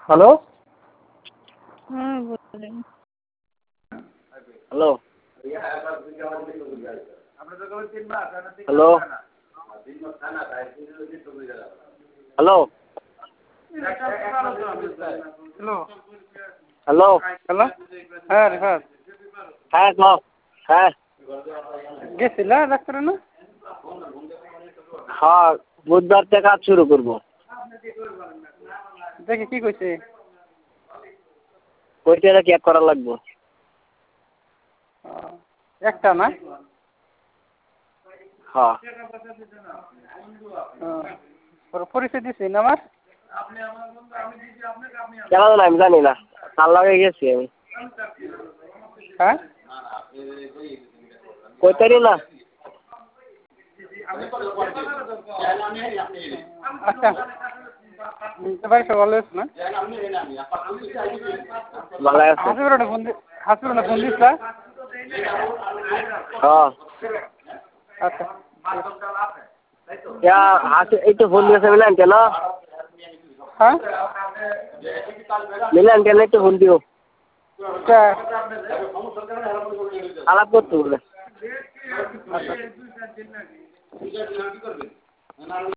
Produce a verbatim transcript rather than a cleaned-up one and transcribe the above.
Hello হুম বলেন। Hello hello hello hello hello hello হ্যাঁ রিফাত হ্যাঁ কও হ্যাঁ গেছিলা ডাক্তারে না? হ্যাঁ বুধবার থেকে কাজ শুরু করবো। দেখি কি কইছে? কইটা কি করা লাগবো? আহ, একটা না? হ্যাঁ আহ, ওর পরিচয় দিছি না আমার? কেন জানি আমি জানি না, কাল লাগে গেছি আমি। হ্যাঁ কইতারি না। আচ্ছা এবার সব ভালো আছে না? ভালো আছে। হাসিপুরে ফোন দি হাসিপুরে ফোন দিস না? হ্যাঁ আচ্ছা क्या हाथ एक तो फोन दिया से मिला क्या ना? হ্যাঁ मिला क्या नहीं तो फोन दियो। তা आलाप को तोड़ ले। আচ্ছা